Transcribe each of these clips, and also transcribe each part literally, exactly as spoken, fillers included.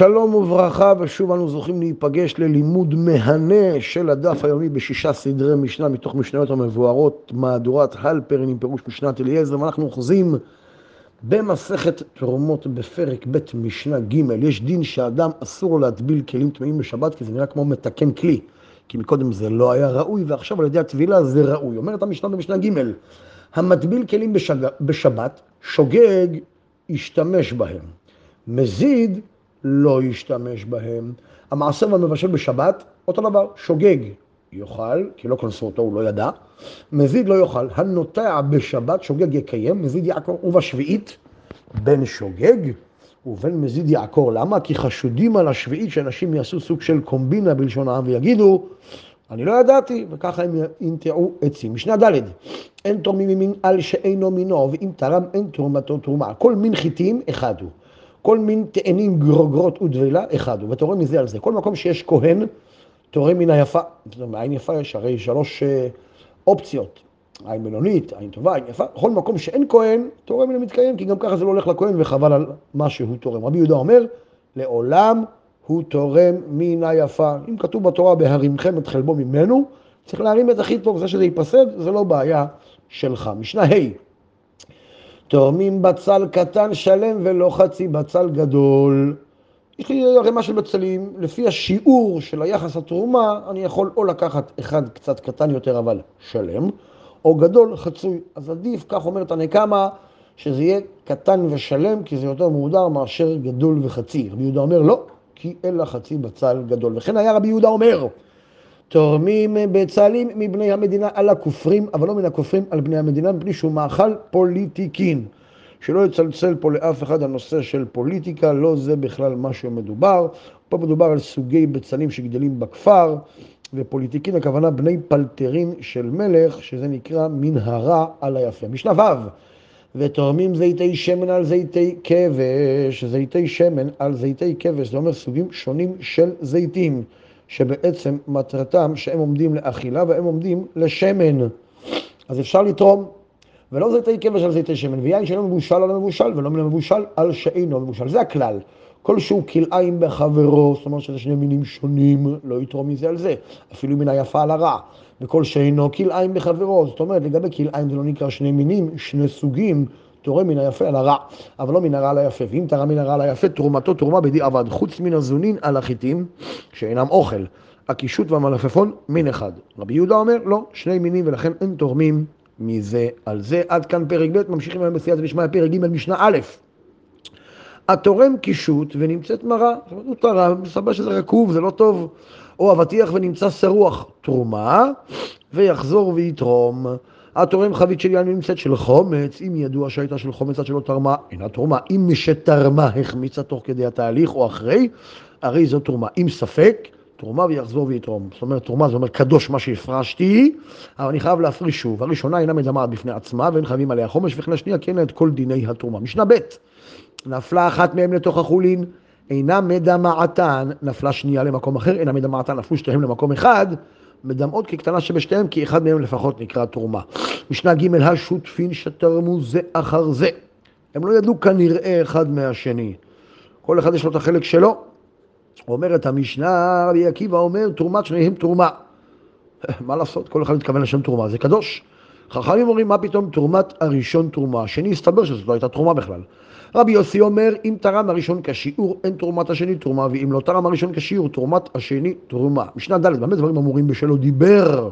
שלום וברכה, ושוב אנו זוכים להיפגש ללימוד מהנה של הדף היומי בשישה סדרי משנה מתוך משניות המבוארות, מהדורת הלפרין עם פירוש משנת אליעזר, ואנחנו אוחזים במסכת תרומות בפרק ב' משנה ג'. יש דין שאדם אסור לו להטביל כלים טמאים בשבת, כי זה נראה כמו מתקן כלי, כי מקודם זה לא היה ראוי, ועכשיו על ידי הטבילה זה ראוי. אומרת המשנה במשנה ג', המטביל כלים בשג... בשבת, שוגג ישתמש בהם, מזיד לא ישתמש בהם. המעשר והמבשל בשבת, אותו דבר, שוגג יאכל, כי לא כנסו אותו, הוא לא ידע, מזיד לא יאכל. הנוטע בשבת, שוגג יקיים, מזיד יעקור, ובשביעית, בין שוגג ובין מזיד יעקור. למה? כי חשודים על השביעית שאנשים יעשו סוג של קומבינה בלשון העם ויגידו, אני לא ידעתי, וככה הם ינטעו עצים. משנה ד', אין תורמים ממין על שאינו מינו, ואם תרם אין תרומתו תרומה. כל מין חיטים אחד הוא. כל מין תאנים גרוגרות ודבלה אחד הוא, ותורם מזה על זה. כל מקום שיש כהן, תורם מן היפה. עין יפה יש הרי שלוש אופציות, עין בינונית, עין טובה, עין יפה. בכל מקום שאין כהן, תורם מן המתקיים, כי גם ככה זה לא הולך לכהן וחבל על מה שהוא תורם. רבי יהודה אומר, לעולם הוא תורם מן היפה. אם כתוב בתורה בהרימכם את חלבו ממנו, צריך להרים את הכי טוב, זה שזה ייפסד, זה לא בעיה שלך. משנה ה', תורמים בצל קטן שלם ולא חצי בצל גדול. יש לי ערימה של בצלים, לפי השיעור של היחס התרומה, אני יכול או לקחת אחד קצת קטן יותר אבל שלם, או גדול חצוי. אז עדיף, כך אומרת הנקמה, שזה יהיה קטן ושלם, כי זה יותר מודר מאשר גדול וחצי. רבי יהודה אומר לא, כי אלא חצי בצל גדול. וכן היה רבי יהודה אומר, תורמים בצלים מבני המדינה על הכופרים, אבל לא מן הכופרים על בני המדינה, מפני שהוא מאכל פוליטיקין. שלא יצלצל פה לאף אחד הנושא של פוליטיקה, לא זה בכלל מה שמדובר. פה מדובר על סוגי בצלים שגדלים בכפר, ופוליטיקין הכוונה בני פלטרין של מלך, שזה נקרא מנהרה על היפה. משנה ו', ותורמים זיתי שמן על זיתי כבש, זיתי שמן על זיתי כבש, זה אומר סוגים שונים של זיתים, שבעצם מטרתם שהם עומדים לאכילה והם עומדים לשמן. אז אפשר לתרום, ולא זיתי כבש על זיתי שמן, ויין שאינו מבושל על המבושל, ולא מן המבושל על שאינו מבושל. זה הכלל. כל שהוא כלאיים בחברו, זאת אומרת שזה שני מינים שונים, לא יתרום מזה על זה, אפילו מן היפה על הרע. וכל שאינו כלאיים בחברו, זאת אומרת לגבי כלאיים זה לא נקרא שני מינים, שני סוגים, תורם מן היפה על הרע, אבל לא מן הרע על היפה. ואם תרם מן הרע על היפה, תרומתו תרומה בדיעבד, חוץ מן הזונין על החיטים, שאינם אוכל, הקישוט והמלפפון מין אחד. רבי יהודה אומר, לא, שני מינים ולכן אין תורמים מזה על זה. עד כאן פרק ב', ממשיכים היום בסייעתא דשמיא פרק ג' משנה א'. התורם קישוט ונמצאת מרה, זאת אומרת הוא תרם, מסבר שזה רקוב, זה לא טוב, או אבטיח ונמצא סרוח, תרומה, ויחזור ויתרום. התורם חבית של יין ונמצאת של חומץ, אם ידוע שהייתה של חומץ עד שלא תרמה, אינה תרומה. אם מי שתרמה החמיצה תוך כדי התהליך או אחרי, הרי זו תרומה. אם ספק, תרומה ויחזור ויתרום. זאת אומרת, תרומה זה אומר קדוש מה שהפרשתי, אבל אני חייב להפריש שוב. הראשונה אינה מדמעת בפני עצמה, ואין חייבים עליה חומש, וכן השנייה כן את כל דיני התרומה. משנה ב', נפלה אחת מהם לתוך החולין, אינה מדמעתן, נפלה שנייה למקום אחר, אינה מדמעתן, נפלו שתיהם למקום אחד, מדמעות כקטנה שבשתיהם, כי אחד מהם לפחות נקרא תרומה. משנה ג', השותפין שתרמו זה אחר זה. הם לא ידעו כנראה אחד מהשני. כל אחד יש לו את החלק שלו. אומרת המשנה, רבי עקיבא אומר, תרומת שניהם תרומה. מה לעשות? כל אחד מתכוון לשם תרומה, זה קדוש. חכמים אומרים, מה פתאום תרומת הראשון תרומה? השני הסתבר שזאת לא הייתה תרומה בכלל. רבי יוסי אומר, אם תרם הראשון כשיעור, אין תרומת השני תרומה, ואם לא תרם הראשון כשיעור, תרומת השני תרומה. משנה ד', באמת דברים אמורים בשלו דיבר,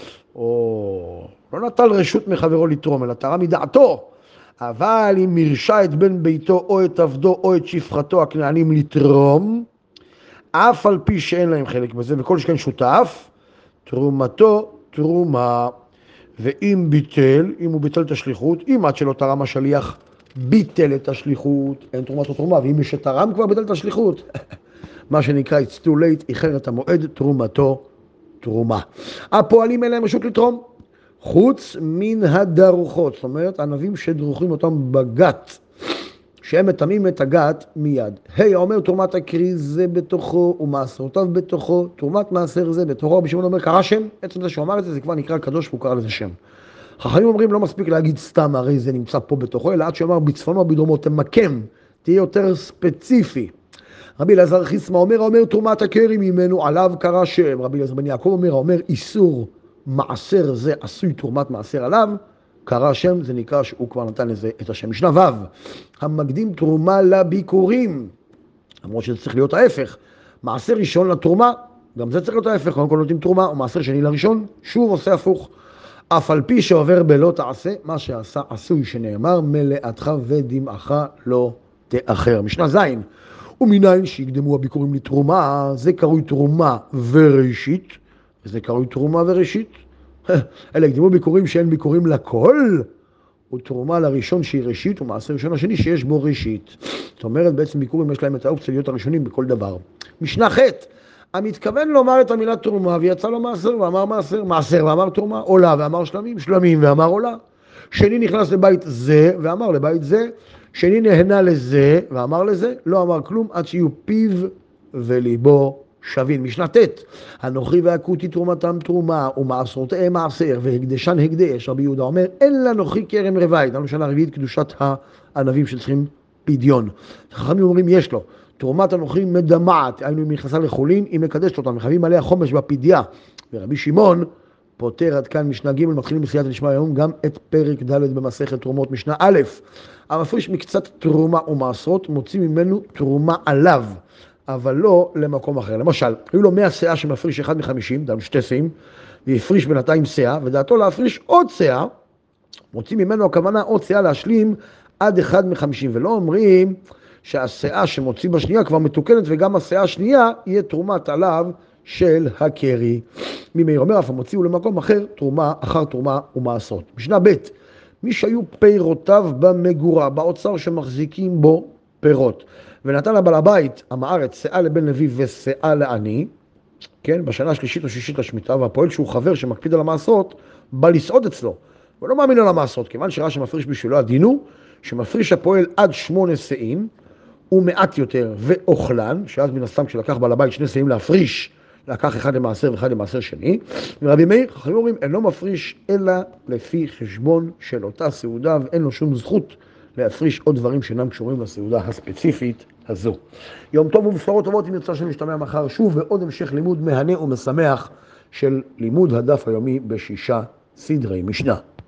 או לא נטל רשות מחברו לתרום, אלא תרם מדעתו, אבל אם מרשה את בן ביתו, או את עבדו, או את שפחתו הכנענים לתרום, אף על פי שאין להם חלק בזה, וכל שכן שותף, תרומתו תרומה. ואם ביטל, אם הוא ביטל את השליחות, אם עד שלא תרם השליח ביטל את השליחות, אין תרומתו תרומה, ואם מי שתרם כבר ביטל את השליחות, מה שנקרא it's too late, איחר את המועד, תרומתו תרומה. הפועלים אליהם רשות לתרום, חוץ מן הדרוחות, זאת אומרת, ענבים שדרוכים אותם בגת, שהם מטמאים את הגת מיד. היי, אומר תרומת הקריז זה בתוכו, ומעשרותיו בתוכו, תרומת מעשר זה בתוכו. רבי שמעון אומר, קרא שם, עצם זה שהוא אמר את זה, זה כבר נקרא קדוש, והוא קרא לזה שם. חכמים אומרים, לא מספיק להגיד סתם, הרי זה נמצא פה בתוכו, אלא עד שאומר בצפונו או בדרומו, תמקם, תהיה יותר ספציפי. רבי אלעזר חיסמא אומר, אומר תרומת הקרי ממנו עליו קרא שם. רבי אלעזר בן יעקב אומר, אומר איסור מעשר זה עשוי תרומת מעשר עליו, קרא שם, זה נקרא שהוא כבר נתן לזה את השם. משנה ו' המקדים תרומה לביקורים, למרות שזה צריך להיות ההפך, מעשר ראשון לתרומה, גם זה צריך להיות ההפך, קודם כל נותנים תרומה, או מעשר שני לראשון, שוב עושה הפוך. אף על פי שעובר בלא תעשה, מה שעשה עשוי שנאמר, מלאתך ודמעך לא תאחר. משנה ז' ומניין שיקדמו הביקורים לתרומה, זה קרוי תרומה וראשית, וזה קרוי תרומה וראשית. אלה הקדמו ביקורים שאין ביקורים לכל, ותרומה לראשון שהיא ראשית, ומעשר ראשון השני שיש בו ראשית. זאת אומרת, בעצם ביקורים יש להם את האופציה להיות הראשונים בכל דבר. משנה ח' המתכוון לומר את המילה תרומה, ויצא לו מעשר ואמר מעשר, מעשר ואמר תרומה, עולה ואמר שלמים, שלמים ואמר עולה. שני נכנס לבית זה ואמר לבית זה, שני נהנה לזה ואמר לזה, לא אמר כלום עד שיהיו פיו וליבו שווין. משנה ט' הנוכרי והכותי תרומתם תרומה ומעשרותיהם מעשר והקדשן הקדש. רבי יהודה אומר אין לנוכרי כרם רבעית, לנו שנה רביעית קדושת הענבים שצריכים פדיון. חכמים אומרים יש לו תרומת הנוכרי מדמעת, היינו אם נכנסה לחולין, היא מקדשת אותם, מחייבים עליה חומש בפדיה. ורבי שמעון פותר עד כאן משנה ג', מתחילים בסייעתא דשמיא היום גם את פרק ד' במסכת תרומות. משנה א' המפריש מקצת תרומה ומעשרות מוציא ממנו תרומה עליו, אבל לא למקום אחר. למשל, היו לו מאה שאה שמפריש אחד מחמישים, דהיינו שתי שאים, והפריש בינתיים שאה, ודעתו להפריש עוד שאה, מוציא ממנו הכוונה עוד שאה להשלים עד אחד מחמישים, ולא אומרים שהשאה שמוציא בשנייה כבר מתוקנת, וגם השאה השנייה יהיה תרומת עליו של הקרי. ממאיר אומר, אף המוציאו למקום אחר, תרומה אחר תרומה ומעשרות. משנה ב' מי שהיו פירותיו במגורה, באוצר שמחזיקים בו פירות, ונתן לבעל הבית, עם הארץ, שאה לבן לוי ושאה לעני, כן, בשנה השלישית או שישית לשמיטה, והפועל שהוא חבר שמקפיד על המעשרות, בא לסעוד אצלו, ולא מאמין על המעשרות, כיוון שראה שמפריש בשבילו הדינו, שמפריש הפועל עד שמונה שאים, ומעט יותר, ואוכלן, שאז מן הסתם כשלקח בעל הבית שני שאים להפריש, לקח אחד למעשר ואחד למעשר שני, ורבי מאיר, חכמים אומרים, אינו מפריש אלא לפי חשבון של אותה סעודה, ואין לו שום זכות להפריש עוד דברים שאינם קשורים לסעודה הספציפית הזו. יום טוב ובשורות טובות, אם ירצה שנשתמע מחר שוב, ועוד המשך לימוד מהנה ומשמח של לימוד הדף היומי בשישה סדרי משנה.